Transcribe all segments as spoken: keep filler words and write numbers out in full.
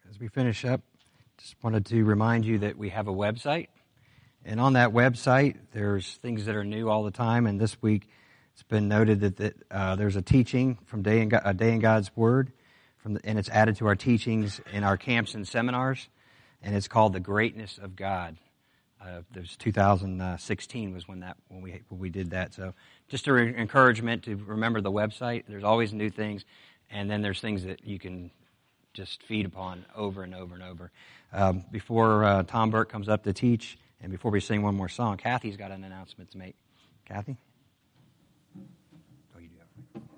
as we finish up, just wanted to remind you that we have a website. And on that website, there's things that are new all the time. And this week, it's been noted that, that uh, there's a teaching from Day in, God, a Day in God's Word, from the, and it's added to our teachings in our camps and seminars. And it's called The Greatness of God. Uh, there's two thousand sixteen was when that when we when we did that. So just a re- encouragement to remember the website. There's always new things, and then there's things that you can just feed upon over and over and over. Um, before uh, Tom Burke comes up to teach, and before we sing one more song, Kathy's got an announcement to make. Kathy? Oh, you do have it.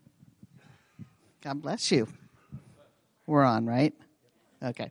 God bless you. We're on, right? Okay.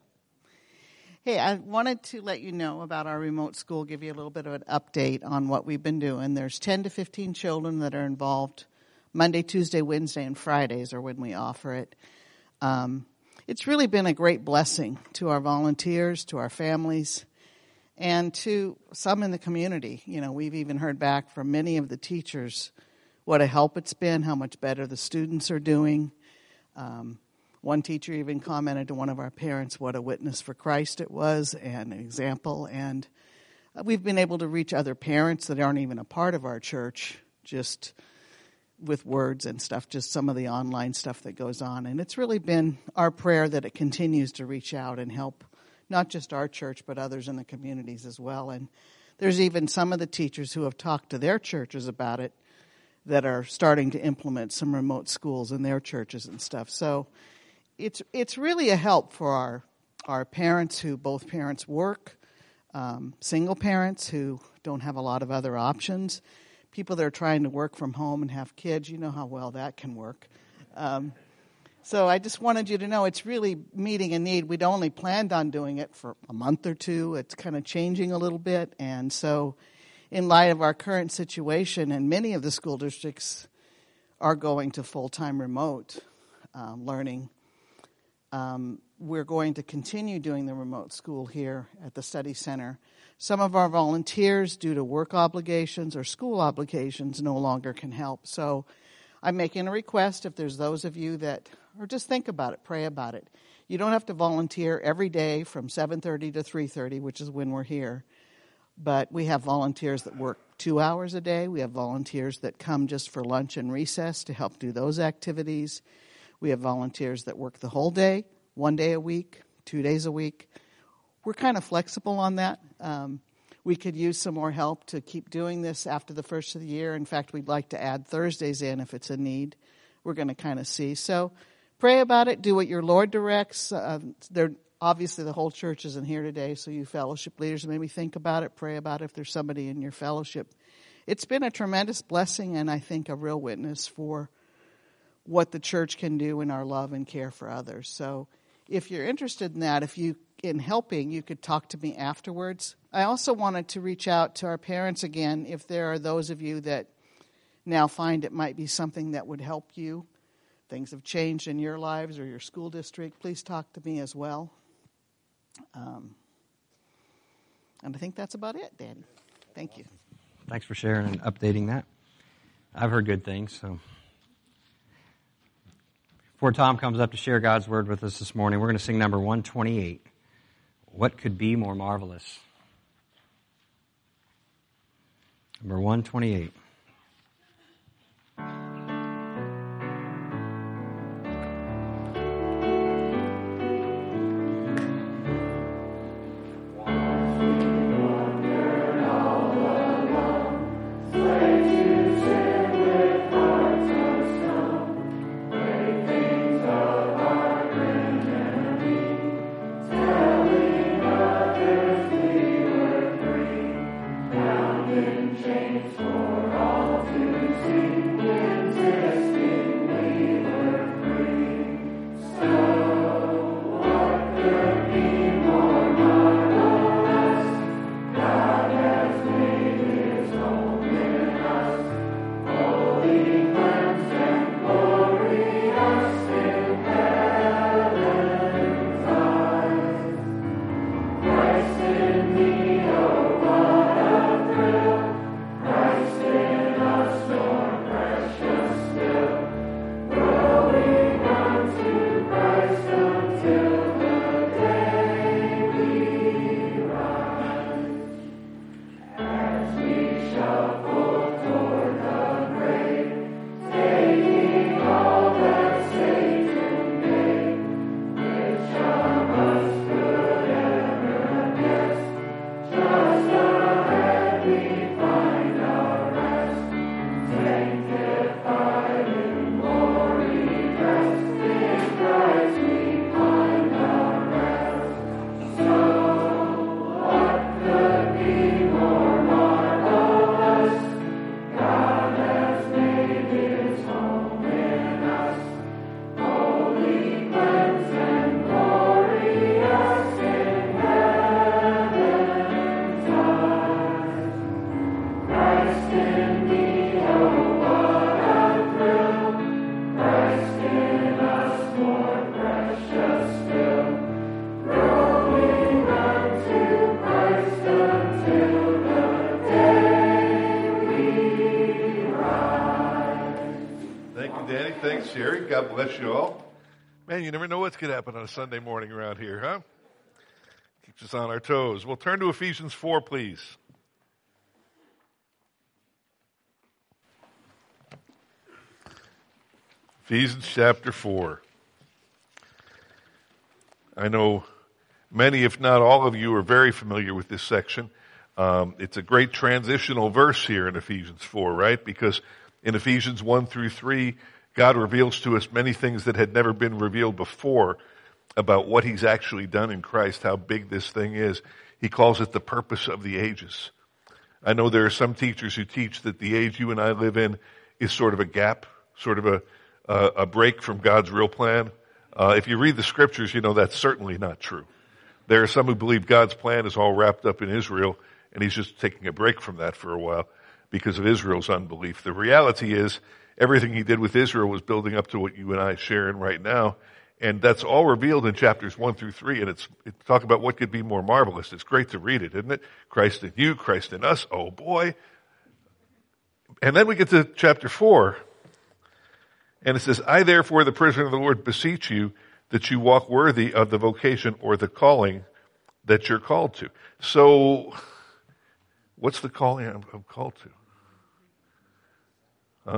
Hey, I wanted to let you know about our remote school, give you a little bit of an update on what we've been doing. There's ten to fifteen children that are involved. Monday, Tuesday, Wednesday, and Fridays are when we offer it. Um, it's really been a great blessing to our volunteers, to our families, and to some in the community. You know, we've even heard back from many of the teachers what a help it's been, how much better the students are doing. Um, One teacher even commented to one of our parents what a witness for Christ it was and an example. And we've been able to reach other parents that aren't even a part of our church just with words and stuff, just some of the online stuff that goes on. And it's really been our prayer that it continues to reach out and help not just our church but others in the communities as well. And there's even some of the teachers who have talked to their churches about it that are starting to implement some remote schools in their churches and stuff. So It's it's really a help for our our parents who both parents work, um, single parents who don't have a lot of other options, people that are trying to work from home and have kids. You know how well that can work. Um, so I just wanted you to know it's really meeting a need. We'd only planned on doing it for a month or two. It's kind of changing a little bit. And so in light of our current situation, and many of the school districts are going to full-time remote um, learning, Um, we're going to continue doing the remote school here at the study center. Some of our volunteers, due to work obligations or school obligations, no longer can help. So I'm making a request if there's those of you that, or just think about it, pray about it. You don't have to volunteer every day from seven thirty to three thirty, which is when we're here. But we have volunteers that work two hours a day. We have volunteers that come just for lunch and recess to help do those activities. We have volunteers that work the whole day, one day a week, two days a week. We're kind of flexible on that. Um, we could use some more help to keep doing this after the first of the year. In fact, we'd like to add Thursdays in if it's a need. We're going to kind of see. So pray about it. Do what your Lord directs. Uh, there, obviously, the whole church isn't here today, so you fellowship leaders, maybe think about it, pray about it if there's somebody in your fellowship. It's been a tremendous blessing and I think a real witness for what the church can do in our love and care for others. So if you're interested in that, if you in helping, you could talk to me afterwards. I also wanted to reach out to our parents again, if there are those of you that now find it might be something that would help you. Things have changed in your lives or your school district. Please talk to me as well. Um, and I think that's about it, Daddy. Thank you. Thanks for sharing and updating that. I've heard good things, so... Before Tom comes up to share God's Word with us this morning, we're going to sing number one twenty-eight, What Could Be More Marvelous? Number one twenty-eight. Chains for Thanks, Jerry. God bless you all. Man, you never know what's going to happen on a Sunday morning around here, huh? Keeps us on our toes. We'll turn to Ephesians four, please. Ephesians chapter four. I know many, if not all of you, are very familiar with this section. Um, it's a great transitional verse here in Ephesians four, right? Because in Ephesians one through three, God reveals to us many things that had never been revealed before about what he's actually done in Christ, how big this thing is. He calls it the purpose of the ages. I know there are some teachers who teach that the age you and I live in is sort of a gap, sort of a, a, a break from God's real plan. Uh, if you read the scriptures, you know that's certainly not true. There are some who believe God's plan is all wrapped up in Israel, and he's just taking a break from that for a while because of Israel's unbelief. The reality is, everything he did with Israel was building up to what you and I are sharing right now, and that's all revealed in chapters one through three, and it's, it, talk about what could be more marvelous. It's great to read it, isn't it? Christ in you, Christ in us, oh boy. And then we get to chapter four, and it says, I therefore, the prisoner of the Lord, beseech you that you walk worthy of the vocation or the calling that you're called to. So, what's the calling I'm, I'm called to? Huh?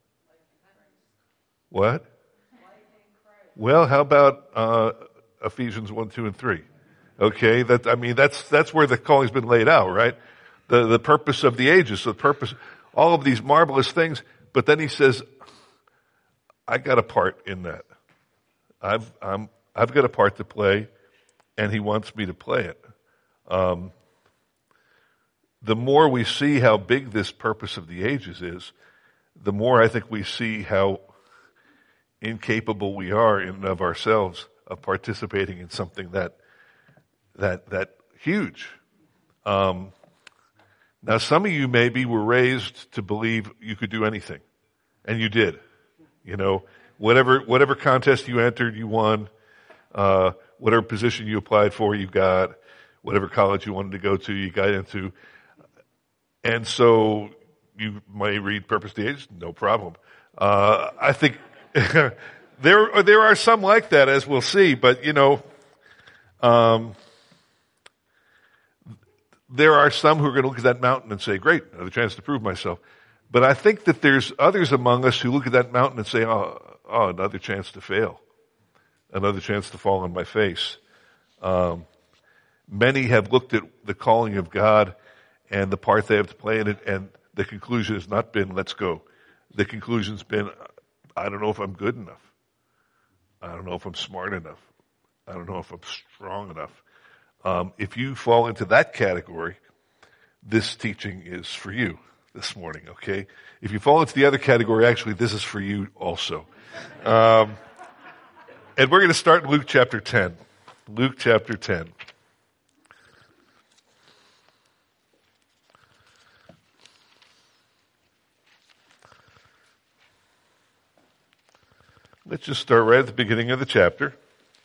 What? Well, how about uh, Ephesians one, two, and three? Okay, that I mean that's that's where the calling's been laid out, right? The the purpose of the ages, the purpose, all of these marvelous things. But then he says, I got a part in that. I've I'm I've got a part to play, and he wants me to play it. Um, the more we see how big this purpose of the ages is, the more I think we see how incapable we are in and of ourselves of participating in something that that that huge. Um, now, some of you maybe were raised to believe you could do anything, and you did. You know, whatever whatever contest you entered, you won. Uh, whatever position you applied for, you got. Whatever college you wanted to go to, you got into. And so you may read Purpose of the Ages, no problem. Uh, I think there there are some like that, as we'll see, but you know, um, there are some who are going to look at that mountain and say, great, another chance to prove myself. But I think that there's others among us who look at that mountain and say, oh, oh another chance to fail. Another chance to fall on my face. Um, many have looked at the calling of God and the part they have to play in it, and the conclusion has not been, let's go. The conclusion's been, I don't know if I'm good enough. I don't know if I'm smart enough. I don't know if I'm strong enough. Um, if you fall into that category, this teaching is for you this morning, okay? If you fall into the other category, actually, this is for you also. Um, and we're going to start in Luke chapter ten. Luke chapter ten. Let's just start right at the beginning of the chapter.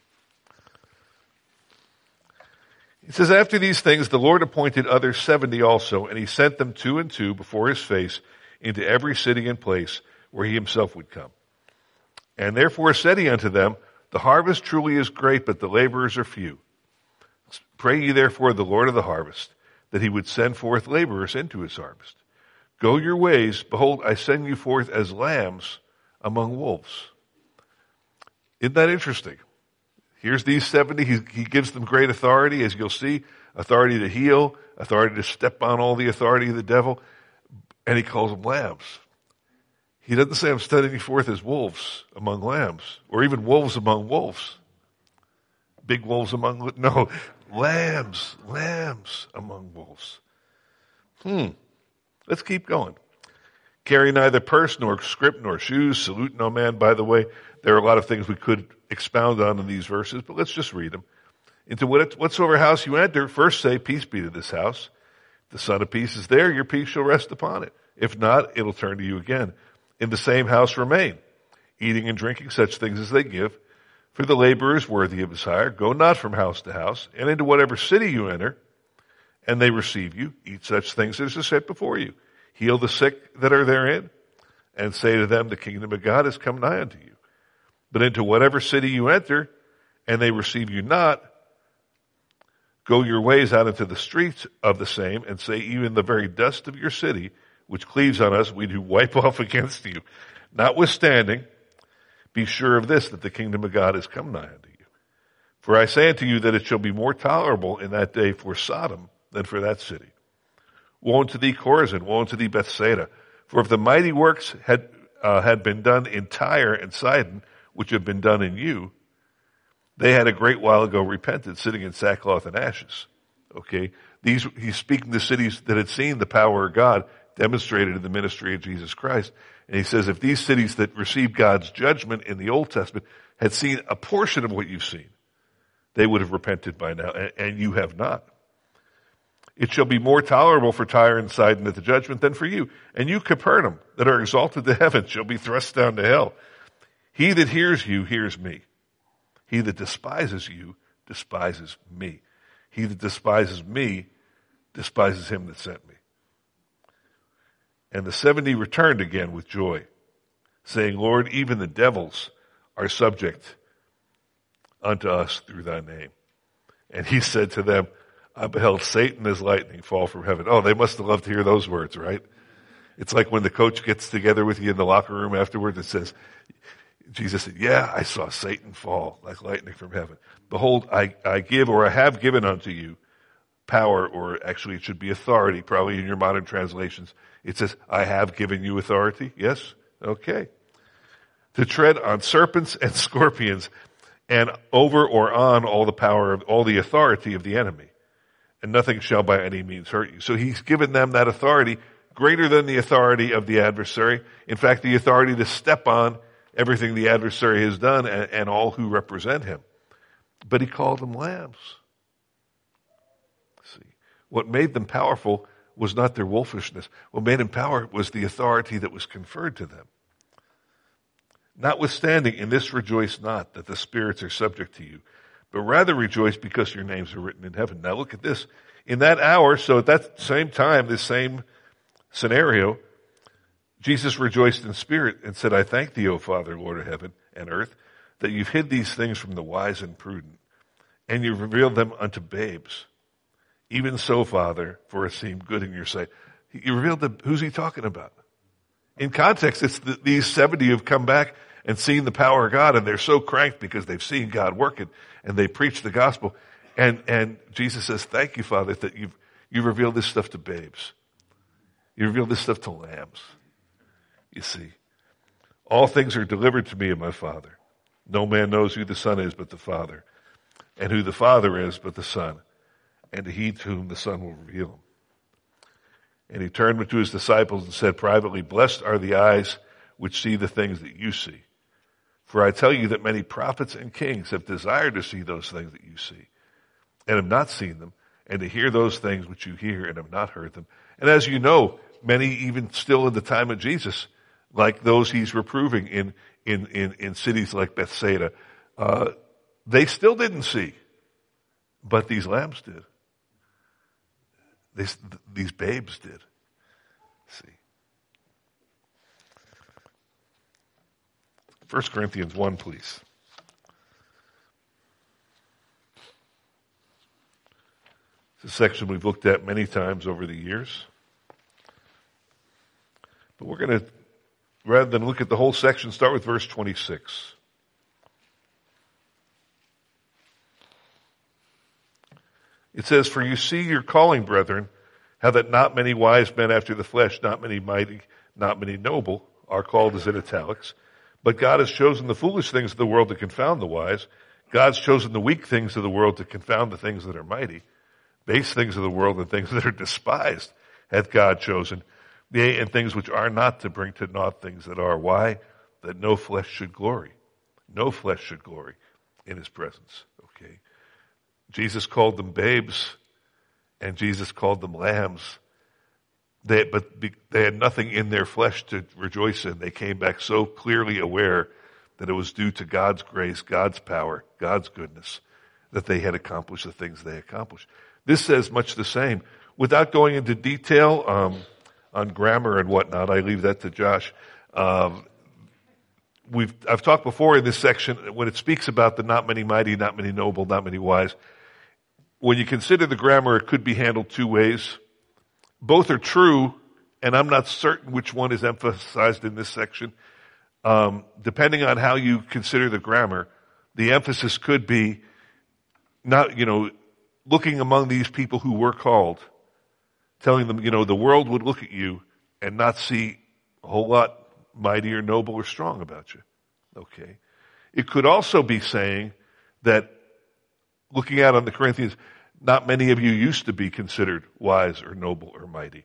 It says, after these things, the Lord appointed others seventy also, and he sent them two and two before his face into every city and place where he himself would come. And therefore said he unto them, the harvest truly is great, but the laborers are few. Pray ye therefore the Lord of the harvest, that he would send forth laborers into his harvest. Go your ways, behold, I send you forth as lambs among wolves. Isn't that interesting? Here's these seventy. He, he gives them great authority, as you'll see, authority to heal, authority to step on all the authority of the devil, and he calls them lambs. He doesn't say, I'm sending you forth as wolves among lambs, or even wolves among wolves. Big wolves among, no, lambs, lambs among wolves. Hmm. Let's keep going. Carry neither purse nor scrip nor shoes. Salute no man. By the way, there are a lot of things we could expound on in these verses, but let's just read them. Into whatsoever house you enter, first say, peace be to this house. If the Son of Peace is there, your peace shall rest upon it. If not, it'll turn to you again. In the same house remain, eating and drinking such things as they give. For the laborer is worthy of his hire. Go not from house to house, and into whatever city you enter, and they receive you. Eat such things as is set before you. Heal the sick that are therein, and say to them, the kingdom of God has come nigh unto you. But into whatever city you enter, and they receive you not, go your ways out into the streets of the same, and say, even the very dust of your city, which cleaves on us, we do wipe off against you. Notwithstanding, be sure of this, that the kingdom of God has come nigh unto you. For I say unto you that it shall be more tolerable in that day for Sodom than for that city. Woe unto thee, Chorazin! Woe unto thee, Bethsaida! For if the mighty works had uh, had been done in Tyre and Sidon, which have been done in you, they had a great while ago repented, sitting in sackcloth and ashes. Okay, these he's speaking to cities that had seen the power of God demonstrated in the ministry of Jesus Christ, and he says, if these cities that received God's judgment in the Old Testament had seen a portion of what you've seen, they would have repented by now, and, and you have not. It shall be more tolerable for Tyre and Sidon at the judgment than for you. And you, Capernaum, that are exalted to heaven, shall be thrust down to hell. He that hears you hears me. He that despises you despises me. He that despises me despises him that sent me. And the seventy returned again with joy, saying, Lord, even the devils are subject unto us through thy name. And he said to them, I beheld Satan as lightning fall from heaven. Oh, they must have loved to hear those words, right? It's like when the coach gets together with you in the locker room afterwards and says, Jesus said, yeah, I saw Satan fall like lightning from heaven. Behold, I, I give, or I have given unto you power, or actually it should be authority, probably in your modern translations. It says, I have given you authority. Yes? Okay. To tread on serpents and scorpions, and over or on all the power of, all the authority of the enemy. And nothing shall by any means hurt you. So he's given them that authority greater than the authority of the adversary. In fact, the authority to step on everything the adversary has done and, and all who represent him. But he called them lambs. See, what made them powerful was not their wolfishness. What made them powerful was the authority that was conferred to them. Notwithstanding, in this rejoice not that the spirits are subject to you, but rather rejoice because your names are written in heaven. Now look at this. In that hour, so at that same time, this same scenario, Jesus rejoiced in spirit and said, I thank thee, O Father, Lord of heaven and earth, that you've hid these things from the wise and prudent, and you've revealed them unto babes. Even so, Father, for it seemed good in your sight. He revealed them. Who's he talking about? In context, it's the, these seventy who've come back and seen the power of God, and they're so cranked because they've seen God working, and they preach the gospel. And, and Jesus says, thank you, Father, that you've, you've revealed this stuff to babes. You revealed this stuff to lambs. You see, all things are delivered to me of my Father. No man knows who the Son is but the Father, and who the Father is but the Son, and to he to whom the Son will reveal him. And he turned to his disciples and said privately, blessed are the eyes which see the things that you see. For I tell you that many prophets and kings have desired to see those things that you see, and have not seen them, and to hear those things which you hear and have not heard them. And as you know, many even still in the time of Jesus, like those he's reproving in, in, in, in cities like Bethsaida, uh, they still didn't see, but these lambs did. These, these babes did. See. First Corinthians one, please. It's a section we've looked at many times over the years. But we're going to, rather than look at the whole section, start with verse twenty-six. It says, for you see your calling, brethren, how that not many wise men after the flesh, not many mighty, not many noble, are called as in italics. But God has chosen the foolish things of the world to confound the wise. God's chosen the weak things of the world to confound the things that are mighty. Base things of the world and things that are despised hath God chosen. Yea, and things which are not, to bring to naught things that are. Why? That no flesh should glory. No flesh should glory in his presence. Okay. Jesus called them babes, and Jesus called them lambs. They, but be, they had nothing in their flesh to rejoice in. They came back so clearly aware that it was due to God's grace, God's power, God's goodness, that they had accomplished the things they accomplished. This says much the same. Without going into detail um, on grammar and whatnot, I leave that to Josh. Um, we've I've talked before in this section when it speaks about the not many mighty, not many noble, not many wise. When you consider the grammar, it could be handled two ways. Both are true, and I'm not certain which one is emphasized in this section. Um, depending on how you consider the grammar, the emphasis could be not, you know, looking among these people who were called, telling them, you know, the world would look at you and not see a whole lot mighty or noble or strong about you. Okay. It could also be saying that looking out on the Corinthians, not many of you used to be considered wise or noble or mighty.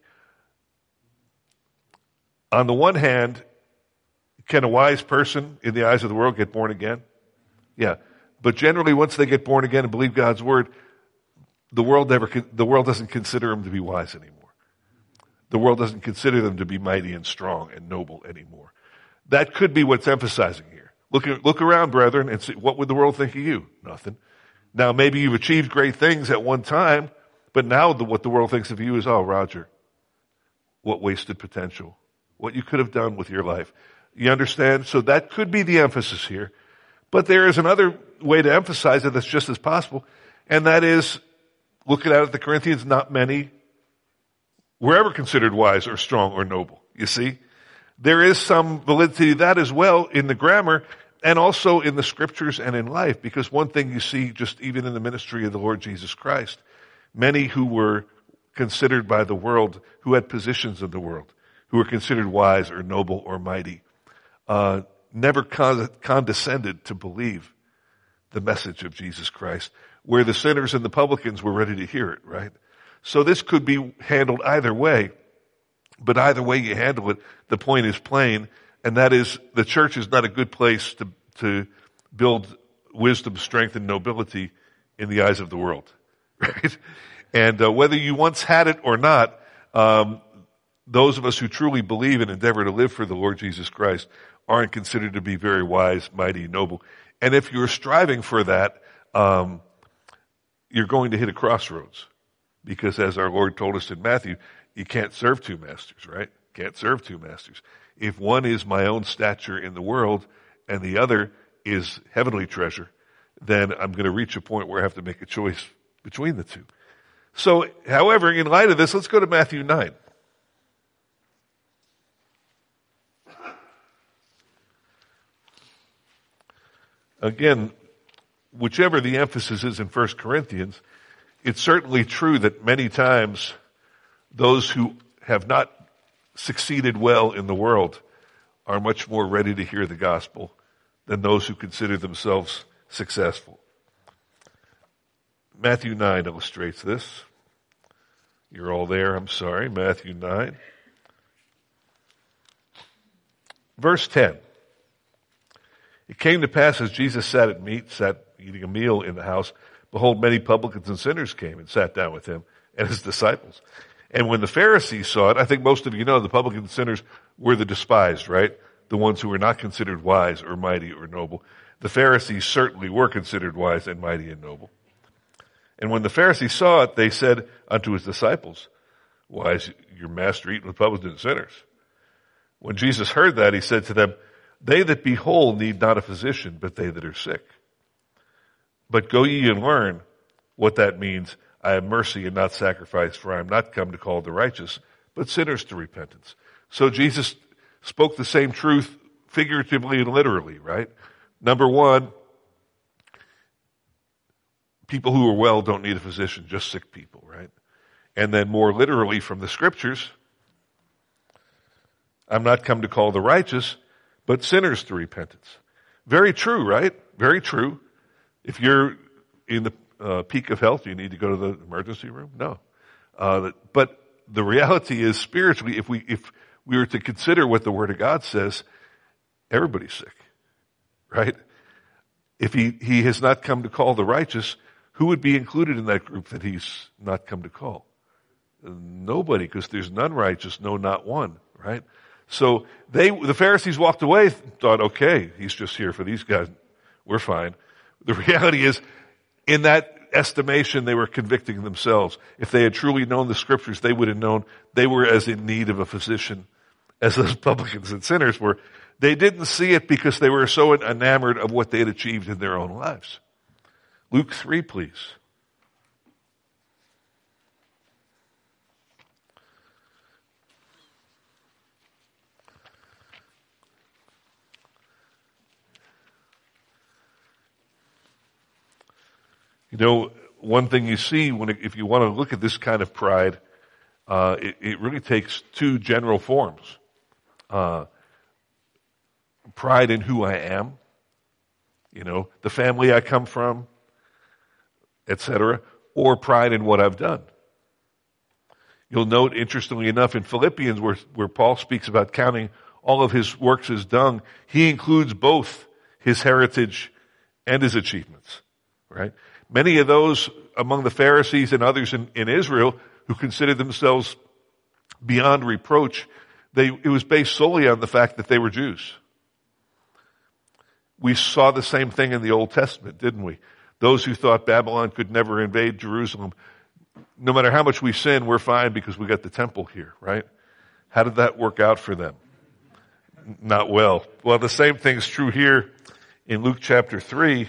On the one hand, can a wise person in the eyes of the world get born again? Yeah. But generally, once they get born again and believe God's word, the world never, the world doesn't consider them to be wise anymore. The world doesn't consider them to be mighty and strong and noble anymore. That could be what's emphasizing here. Look, look around, brethren, and see, what would the world think of you? Nothing. Now, maybe you've achieved great things at one time, but now the, what the world thinks of you is, oh, Roger, what wasted potential, what you could have done with your life. You understand? So that could be the emphasis here. But there is another way to emphasize it that's just as possible, and that is, looking out at the Corinthians, not many were ever considered wise or strong or noble. You see? There is some validity to that as well in the grammar and also in the scriptures and in life, because one thing you see just even in the ministry of the Lord Jesus Christ, many who were considered by the world, who had positions in the world, who were considered wise or noble or mighty, uh, never con- condescended to believe the message of Jesus Christ, where the sinners and the publicans were ready to hear it, right? So this could be handled either way, but either way you handle it, the point is plain, and that is the church is not a good place to, to build wisdom, strength, and nobility in the eyes of the world, right? And uh, whether you once had it or not, um, those of us who truly believe and endeavor to live for the Lord Jesus Christ aren't considered to be very wise, mighty, noble. And if you're striving for that, um, you're going to hit a crossroads. Because as our Lord told us in Matthew, you can't serve two masters, right? Can't serve two masters. If one is my own stature in the world and the other is heavenly treasure, then I'm going to reach a point where I have to make a choice between the two. So, however, in light of this, let's go to Matthew nine. Again, whichever the emphasis is in First Corinthians, it's certainly true that many times those who have not succeeded well in the world are much more ready to hear the gospel than those who consider themselves successful. Matthew nine illustrates this. You're all there, I'm sorry. Matthew nine. Verse ten. It came to pass as Jesus sat at meat, sat eating a meal in the house, behold, many publicans and sinners came and sat down with him and his disciples. And when the Pharisees saw it, I think most of you know the publicans and sinners were the despised, right? The ones who were not considered wise or mighty or noble. The Pharisees certainly were considered wise and mighty and noble. And when the Pharisees saw it, they said unto his disciples, why is your master eating with publicans and sinners? When Jesus heard that, he said to them, they that be whole need not a physician, but they that are sick. But go ye and learn what that means. I have mercy and not sacrifice, for I am not come to call the righteous, but sinners to repentance. So Jesus spoke the same truth figuratively and literally, right? Number one, people who are well don't need a physician, just sick people, right? And then more literally from the scriptures, I'm not come to call the righteous, but sinners to repentance. Very true, right? Very true. If you're in the uh, peak of health, do you need to go to the emergency room? No. Uh, but the reality is, spiritually, if we if we were to consider what the Word of God says, everybody's sick, right? If he, he has not come to call the righteous, who would be included in that group that he's not come to call? Nobody, because there's none righteous, no, not one, right? So they, the Pharisees walked away, thought, okay, he's just here for these guys. We're fine. The reality is, in that estimation, they were convicting themselves. If they had truly known the scriptures, they would have known they were as in need of a physician as those publicans and sinners were. They didn't see it because they were so enamored of what they had achieved in their own lives. Luke three, please. You know, one thing you see when it, if you want to look at this kind of pride, uh, it, it really takes two general forms. Uh, pride in who I am, you know, the family I come from, et cetera, or pride in what I've done. You'll note, interestingly enough, in Philippians, where, where Paul speaks about counting all of his works as dung, he includes both his heritage and his achievements, right? Many of those among the Pharisees and others in, in Israel who considered themselves beyond reproach, they, it was based solely on the fact that they were Jews. We saw the same thing in the Old Testament, didn't we? Those who thought Babylon could never invade Jerusalem, no matter how much we sin, we're fine because we got the temple here, right? How did that work out for them? Not well. Well, the same thing's true here in Luke chapter three.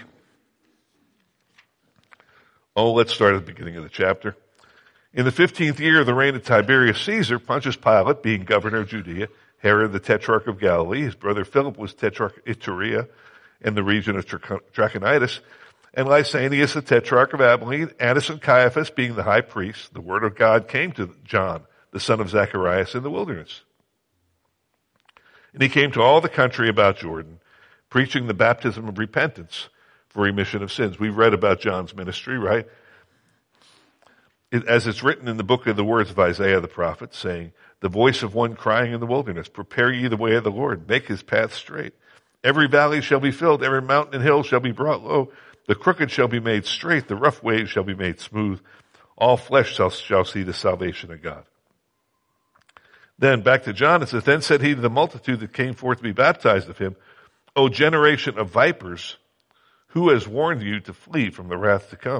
Oh, let's start at the beginning of the chapter. In the fifteenth year of the reign of Tiberius Caesar, Pontius Pilate, being governor of Judea, Herod the tetrarch of Galilee, his brother Philip was tetrarch of Iturea in the region of Trachonitis, and Lysanias the tetrarch of Abilene, Annas and Caiaphas being the high priests, the word of God came to John, the son of Zacharias, in the wilderness. And he came to all the country about Jordan, preaching the baptism of repentance for remission of sins. We've read about John's ministry, right? It, as it's written in the book of the words of Isaiah the prophet, saying, the voice of one crying in the wilderness, prepare ye the way of the Lord, make his path straight. Every valley shall be filled, every mountain and hill shall be brought low, the crooked shall be made straight, the rough ways shall be made smooth. All flesh shall, shall see the salvation of God. Then back to John, it says, then said he to the multitude that came forth to be baptized of him, O generation of vipers, who has warned you to flee from the wrath to come?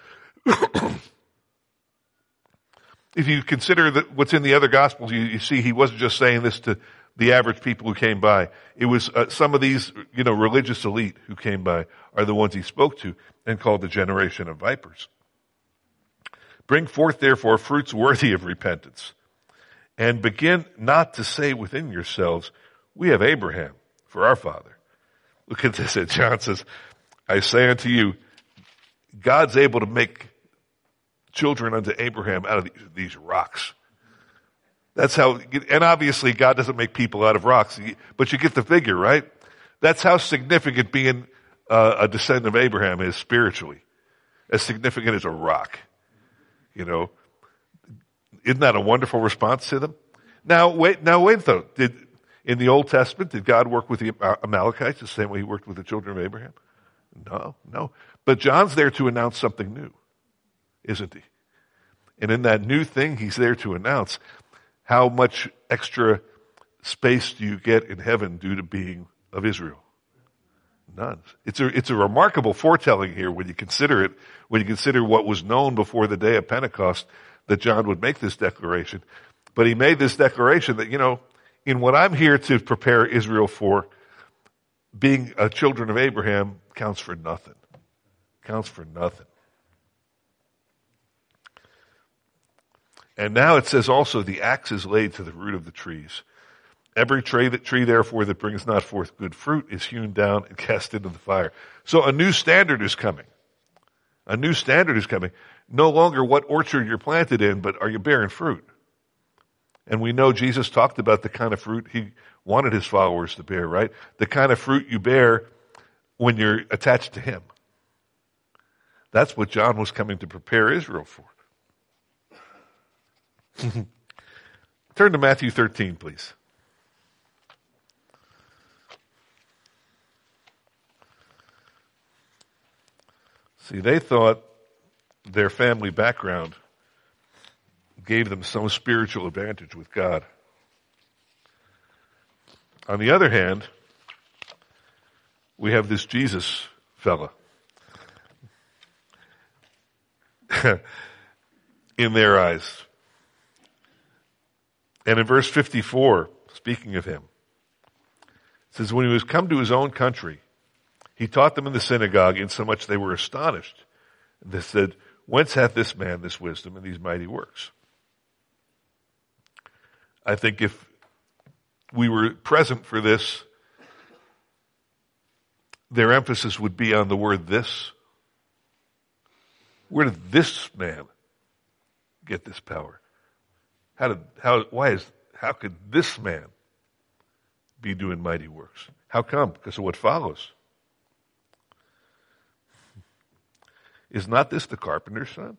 If you consider that what's in the other Gospels, you, you see he wasn't just saying this to the average people who came by. It was uh, some of these, you know, religious elite who came by are the ones he spoke to and called the generation of vipers. Bring forth, therefore, fruits worthy of repentance, and begin not to say within yourselves, we have Abraham for our father. Look at this. John says, I say unto you, God's able to make children unto Abraham out of these rocks. That's how, and obviously God doesn't make people out of rocks, but you get the figure, right? That's how significant being uh, a descendant of Abraham is spiritually. As significant as a rock. You know, isn't that a wonderful response to them? Now wait, now wait though. Did, in the Old Testament, did God work with the Amalekites the same way he worked with the children of Abraham? No, no. But John's there to announce something new, isn't he? And in that new thing, he's there to announce how much extra space do you get in heaven due to being of Israel? None. It's a, it's a remarkable foretelling here when you consider it, when you consider what was known before the day of Pentecost, that John would make this declaration. But he made this declaration that, you know, in what I'm here to prepare Israel for, being a children of Abraham counts for nothing. Counts for nothing. And now it says also, the axe is laid to the root of the trees. Every tree, that tree, therefore, that brings not forth good fruit is hewn down and cast into the fire. So a new standard is coming. A new standard is coming. No longer what orchard you're planted in, but are you bearing fruit? And we know Jesus talked about the kind of fruit he wanted his followers to bear, right? The kind of fruit you bear when you're attached to him. That's what John was coming to prepare Israel for. Turn to Matthew thirteen, please. See, they thought their family background gave them some spiritual advantage with God. On the other hand, we have this Jesus fella in their eyes. And in verse fifty-four, speaking of him. It says, when he was come to his own country, he taught them in the synagogue, insomuch they were astonished. And they said, whence hath this man this wisdom and these mighty works? I think if we were present for this, their emphasis would be on the word this. Where did this man get this power? How did, how, why is, how could this man be doing mighty works? How come? Because of what follows. Is not this the carpenter's son?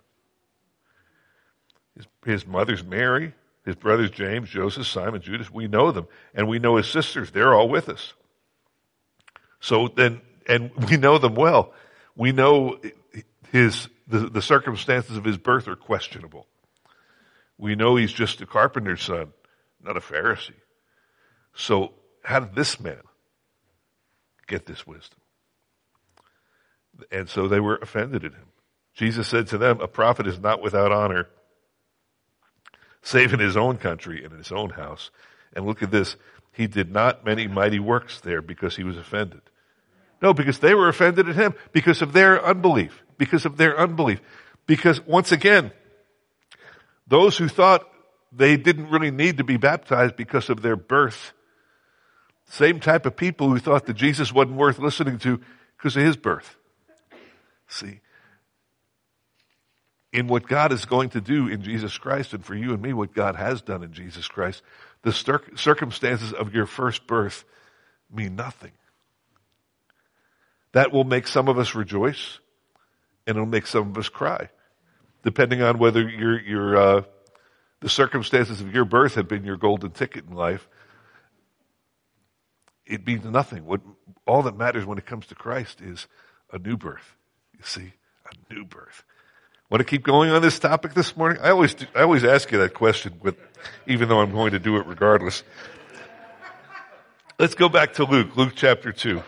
His, his mother's Mary, his brothers James, Joseph, Simon, Judas. We know them. And we know his sisters. They're all with us. So then, and we know them well. We know his, the, the circumstances of his birth are questionable. We know he's just a carpenter's son, not a Pharisee. So how did this man get this wisdom? And so they were offended at him. Jesus said to them, a prophet is not without honor, save in his own country and in his own house. And look at this. He did not many mighty works there because he was offended. No, because they were offended at him because of their unbelief, because of their unbelief. Because once again, those who thought they didn't really need to be baptized because of their birth, same type of people who thought that Jesus wasn't worth listening to because of his birth. See, in what God is going to do in Jesus Christ, and for you and me, what God has done in Jesus Christ, the circumstances of your first birth mean nothing. That will make some of us rejoice, and it'll make some of us cry, depending on whether your your uh, the circumstances of your birth have been your golden ticket in life. It means nothing. What all that matters when it comes to Christ is a new birth. You see, a new birth. Want to keep going on this topic this morning? I always do, I always ask you that question, with, even though I'm going to do it regardless. Let's go back to Luke, Luke chapter two.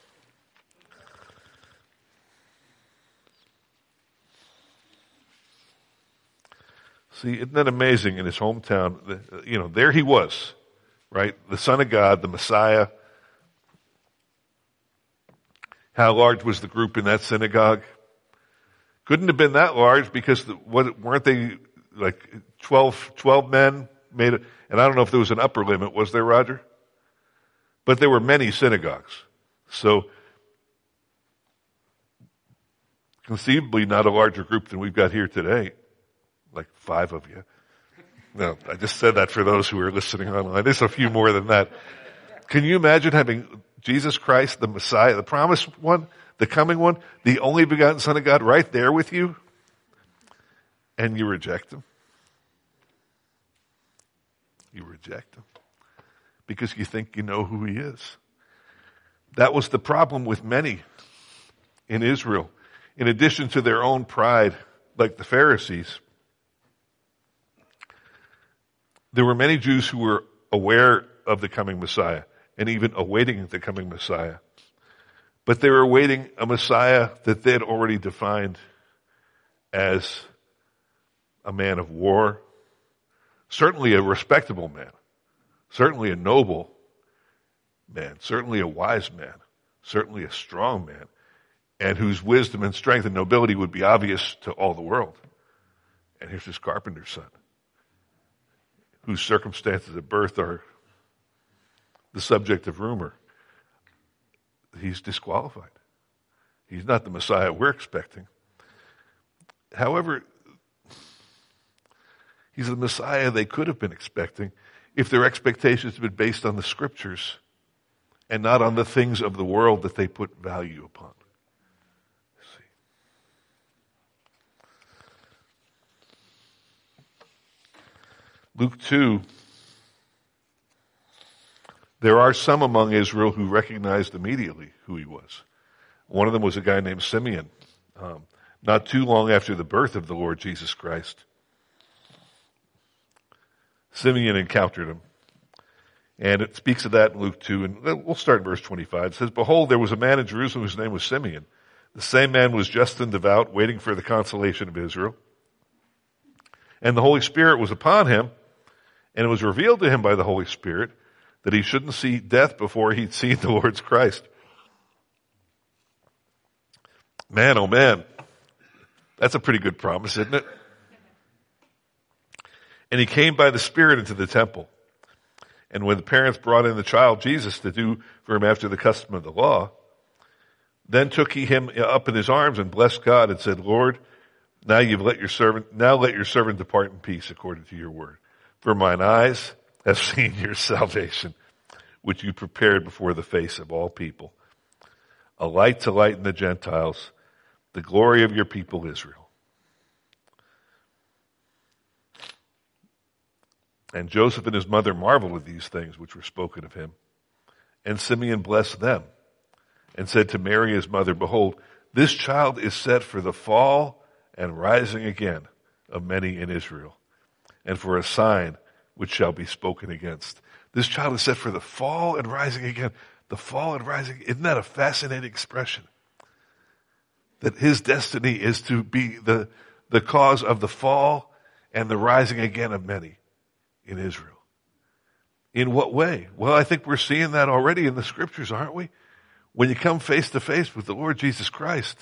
See, isn't that amazing? In his hometown, you know, there he was, right? The Son of God, the Messiah. How large was the group in that synagogue? Couldn't have been that large because the, what, weren't they like twelve, twelve men made it? And I don't know if there was an upper limit, was there, Roger? But there were many synagogues. So conceivably not a larger group than we've got here today. Like five of you. No, I just said that for those who are listening online. There's a few more than that. Can you imagine having Jesus Christ, the Messiah, the promised one, the coming one, the only begotten Son of God right there with you, and you reject him? You reject him because you think you know who he is. That was the problem with many in Israel. In addition to their own pride, like the Pharisees, there were many Jews who were aware of the coming Messiah and even awaiting the coming Messiah. But they were awaiting a Messiah that they had already defined as a man of war, certainly a respectable man, certainly a noble man, certainly a wise man, certainly a strong man, and whose wisdom and strength and nobility would be obvious to all the world. And here's this carpenter's son, whose circumstances at birth are the subject of rumor. He's disqualified. He's not the Messiah we're expecting. However, he's the Messiah they could have been expecting if their expectations had been based on the Scriptures and not on the things of the world that they put value upon. See. Luke two, there are some among Israel who recognized immediately who he was. One of them was a guy named Simeon, um, not too long after the birth of the Lord Jesus Christ. Simeon encountered him. And it speaks of that in Luke two, and we'll start in verse twenty-five. It says, behold, there was a man in Jerusalem whose name was Simeon. The same man was just and devout, waiting for the consolation of Israel. And the Holy Spirit was upon him, and it was revealed to him by the Holy Spirit that he shouldn't see death before he'd seen the Lord's Christ. Man, oh man, that's a pretty good promise, isn't it? And he came by the Spirit into the temple. And when the parents brought in the child Jesus to do for him after the custom of the law, then took he him up in his arms and blessed God and said, Lord, now you've let your servant, now let your servant depart in peace according to your word. For mine eyes have seen your salvation, which you prepared before the face of all people, a light to lighten the Gentiles, the glory of your people Israel. And Joseph and his mother marveled at these things which were spoken of him. And Simeon blessed them and said to Mary his mother, Behold, this child is set for the fall and rising again of many in Israel, and for a sign which shall be spoken against. This child is set for the fall and rising again. The fall and rising, isn't that a fascinating expression? That his destiny is to be the, the cause of the fall and the rising again of many in Israel. In what way? Well, I think we're seeing that already in the scriptures, aren't we? When you come face to face with the Lord Jesus Christ,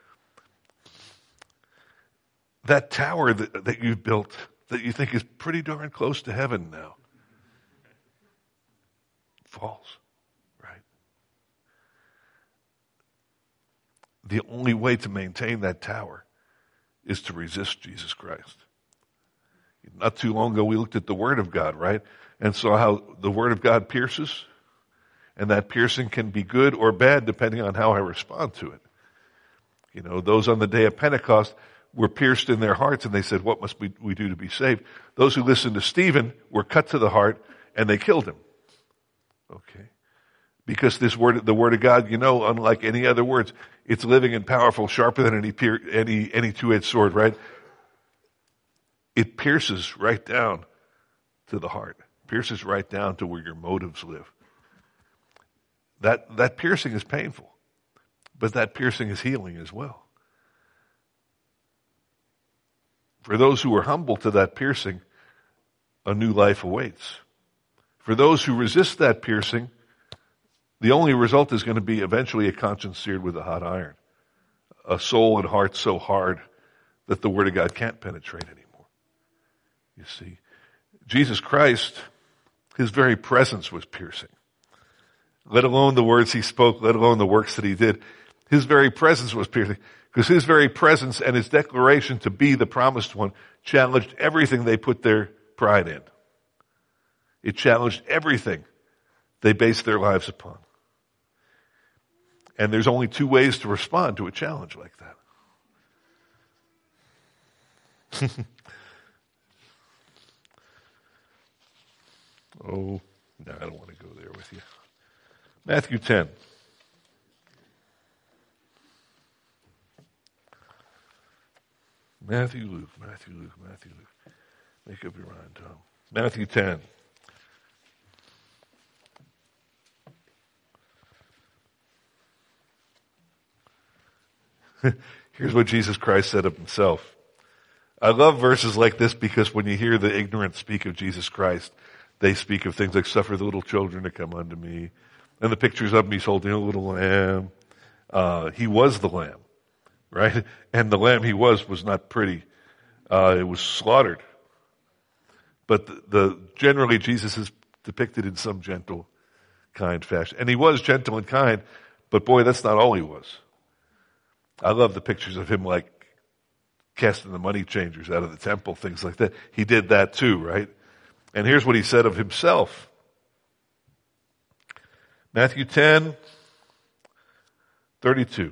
that tower that, that you built that you think is pretty darn close to heaven now falls, right? The only way to maintain that tower is to resist Jesus Christ. Not too long ago, we looked at the Word of God, right? And saw how the Word of God pierces. And that piercing can be good or bad depending on how I respond to it. You know, those on the day of Pentecost were pierced in their hearts and they said, what must we, we do to be saved? Those who listened to Stephen were cut to the heart and they killed him. Okay. Because this word, the Word of God, you know, unlike any other words, it's living and powerful, sharper than any, any, any two-edged sword, right? It pierces right down to the heart. Pierces right down to where your motives live. That, that piercing is painful, but that piercing is healing as well. For those who are humble to that piercing, a new life awaits. For those who resist that piercing, the only result is going to be eventually a conscience seared with a hot iron. A soul and heart so hard that the Word of God can't penetrate anymore. You see, Jesus Christ, his very presence was piercing. Let alone the words he spoke, let alone the works that he did. His very presence was piercing. Because his very presence and his declaration to be the promised one challenged everything they put their pride in. It challenged everything they based their lives upon. And there's only two ways to respond to a challenge like that. Oh, no, I don't want to go there with you. Matthew ten. Matthew, Luke, Matthew, Luke, Matthew, Luke. Make up your mind, Tom. Matthew ten. Here's what Jesus Christ said of himself. I love verses like this because when you hear the ignorant speak of Jesus Christ, they speak of things like, suffer the little children to come unto me. And the pictures of him, he's holding a little lamb. Uh, he was the lamb, right? And the lamb he was was not pretty. Uh, it was slaughtered. But the, the generally Jesus is depicted in some gentle, kind fashion. And he was gentle and kind, but boy, that's not all he was. I love the pictures of him like casting the money changers out of the temple, things like that. He did that too, right? And here's what he said of himself. Matthew ten, thirty-two.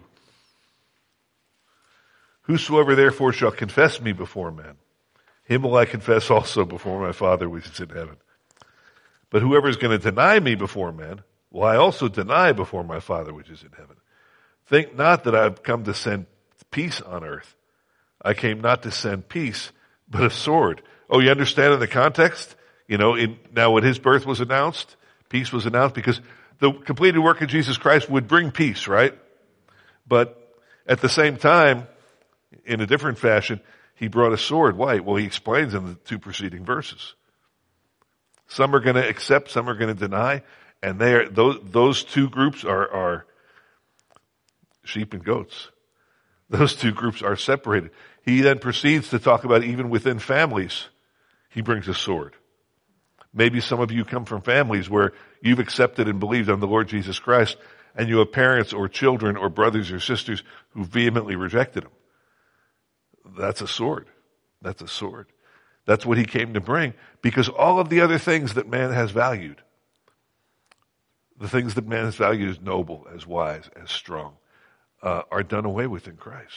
Whosoever therefore shall confess me before men, him will I confess also before my Father which is in heaven. But whoever is going to deny me before men, will I also deny before my Father which is in heaven. Think not that I have come to send peace on earth. I came not to send peace, but a sword. Oh, you understand in the context? You know, in, now when his birth was announced, peace was announced because the completed work of Jesus Christ would bring peace, right? But at the same time, in a different fashion, he brought a sword. Why? Well, he explains in the two preceding verses. Some are going to accept, some are going to deny, and they are, those, those two groups are, are sheep and goats. Those two groups are separated. He then proceeds to talk about even within families, he brings a sword. Maybe some of you come from families where you've accepted and believed on the Lord Jesus Christ, and you have parents or children or brothers or sisters who vehemently rejected him. That's a sword. That's a sword. That's what he came to bring, because all of the other things that man has valued, the things that man has valued as noble, as wise, as strong, uh, are done away with in Christ.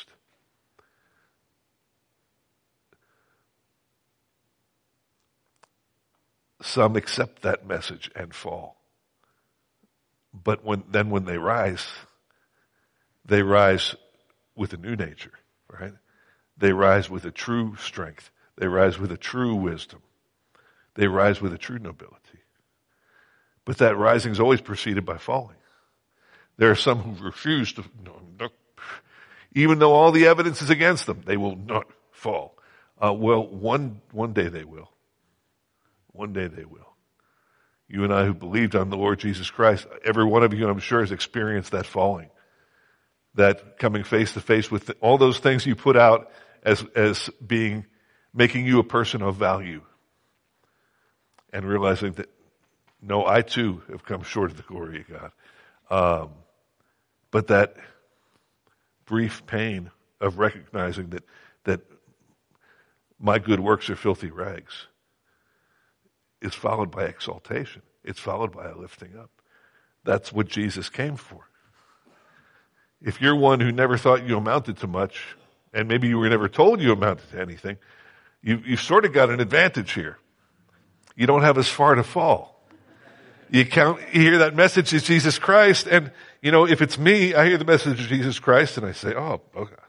Some accept that message and fall. But when, then when they rise, they rise with a new nature, right? They rise with a true strength. They rise with a true wisdom. They rise with a true nobility. But that rising is always preceded by falling. There are some who refuse to, no, no, even though all the evidence is against them, they will not fall. Uh, well, one, one day they will. One day they will. You and I who believed on the Lord Jesus Christ, every one of you, I'm sure, has experienced that falling. That coming face to face with all those things you put out as, as being, making you a person of value. And realizing that, no, I too have come short of the glory of God. Um, but that brief pain of recognizing that, that my good works are filthy rags is followed by exaltation. It's followed by a lifting up. That's what Jesus came for. If you're one who never thought you amounted to much, and maybe you were never told you amounted to anything, you, you've sort of got an advantage here. You don't have as far to fall. You count, you hear that message is Jesus Christ, and, you know, if it's me, I hear the message of Jesus Christ, and I say, oh,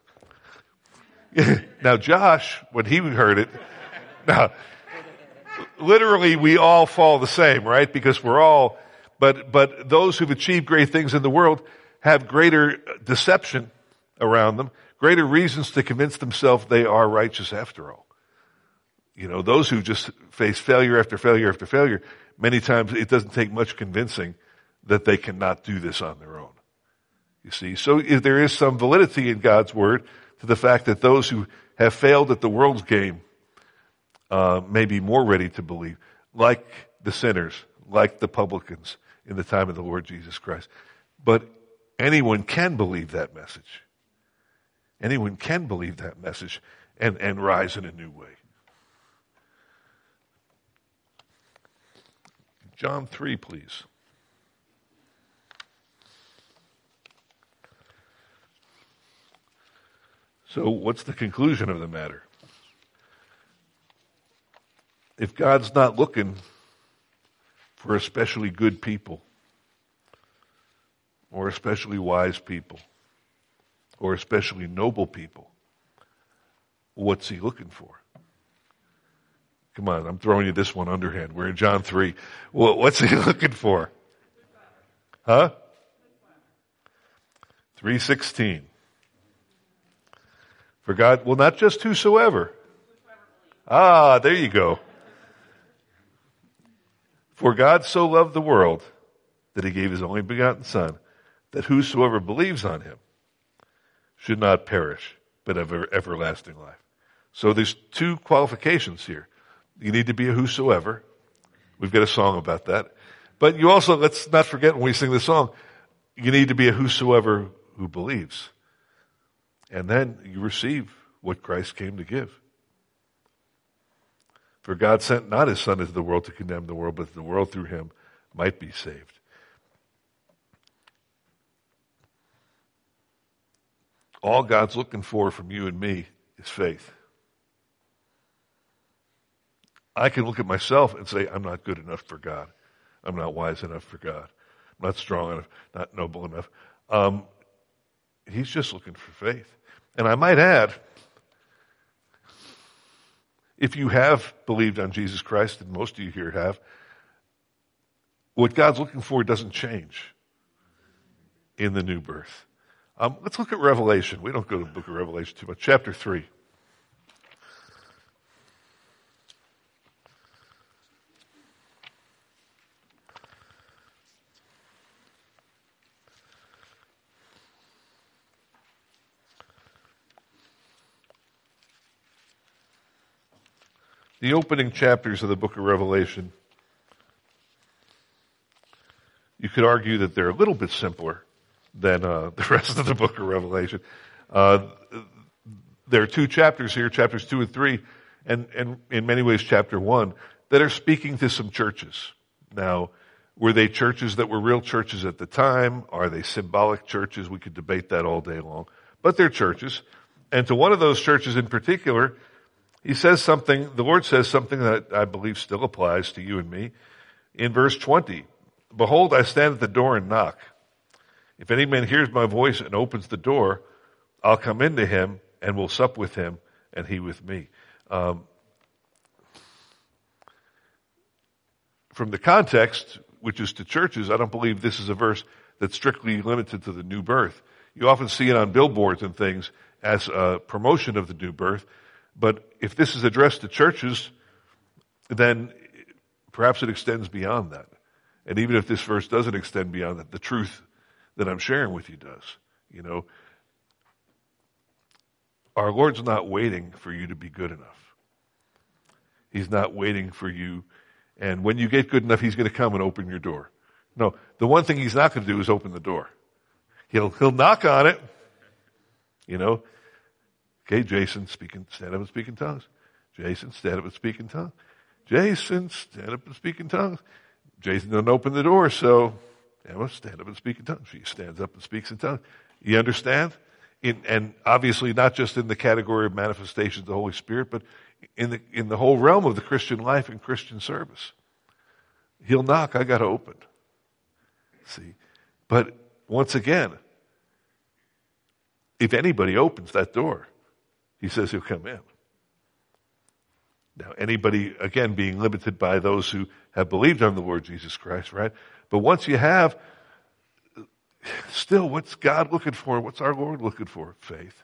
okay. Now, Josh, when he heard it, now, literally, we all fall the same, right? Because we're all, but, but those who've achieved great things in the world have greater deception around them, greater reasons to convince themselves they are righteous after all. You know, those who just face failure after failure after failure, many times it doesn't take much convincing that they cannot do this on their own. You see, so if there is some validity in God's word to the fact that those who have failed at the world's game Uh, may be more ready to believe, like the sinners, like the publicans in the time of the Lord Jesus Christ. But anyone can believe that message. Anyone can believe that message and, and rise in a new way. John three, please. So what's the conclusion of the matter? If God's not looking for especially good people, or especially wise people, or especially noble people, what's he looking for? Come on, I'm throwing you this one underhand. We're in John three. Well, what's he looking for? Huh? three sixteen. For God, well, not just whosoever. Ah, there you go. For God so loved the world that he gave his only begotten Son, that whosoever believes on him should not perish, but have everlasting life. So there's two qualifications here. You need to be a whosoever. We've got a song about that. But you also, let's not forget when we sing the song, you need to be a whosoever who believes. And then you receive what Christ came to give. For God sent not his Son into the world to condemn the world, but that the world through him might be saved. All God's looking for from you and me is faith. I can look at myself and say, I'm not good enough for God. I'm not wise enough for God. I'm not strong enough, not noble enough. Um, he's just looking for faith. And I might add, if you have believed on Jesus Christ, and most of you here have, what God's looking for doesn't change in the new birth. Um, let's look at Revelation. We don't go to the book of Revelation too much. Chapter three. The opening chapters of the book of Revelation, you could argue that they're a little bit simpler than uh, the rest of the book of Revelation. Uh, there are two chapters here, chapters two and three, and, and in many ways chapter one, that are speaking to some churches. Now, were they churches that were real churches at the time? Are they symbolic churches? We could debate that all day long. But they're churches. And to one of those churches in particular, he says something, the Lord says something that I believe still applies to you and me. In verse twenty, behold, I stand at the door and knock. If any man hears my voice and opens the door, I'll come into him and will sup with him and he with me. Um, from the context, which is to churches, I don't believe this is a verse that's strictly limited to the new birth. You often see it on billboards and things as a promotion of the new birth. But if this is addressed to churches, then perhaps it extends beyond that. And even if this verse doesn't extend beyond that, the truth that I'm sharing with you does. You know, our Lord's not waiting for you to be good enough. He's not waiting for you. And when you get good enough, he's going to come and open your door. No, the one thing he's not going to do is open the door. He'll, he'll knock on it. You know, okay, Jason, speak in, stand up and speak in tongues. Jason, stand up and speak in tongues. Jason, stand up and speak in tongues. Jason doesn't open the door, so Emma, stand up and speak in tongues. She stands up and speaks in tongues. You understand? In, and obviously not just in the category of manifestations of the Holy Spirit, but in the, in the whole realm of the Christian life and Christian service. He'll knock, I got to open. See? But once again, if anybody opens that door, he says he'll come in. Now, anybody, again, being limited by those who have believed on the Lord Jesus Christ, right? But once you have, still, what's God looking for? What's our Lord looking for? Faith.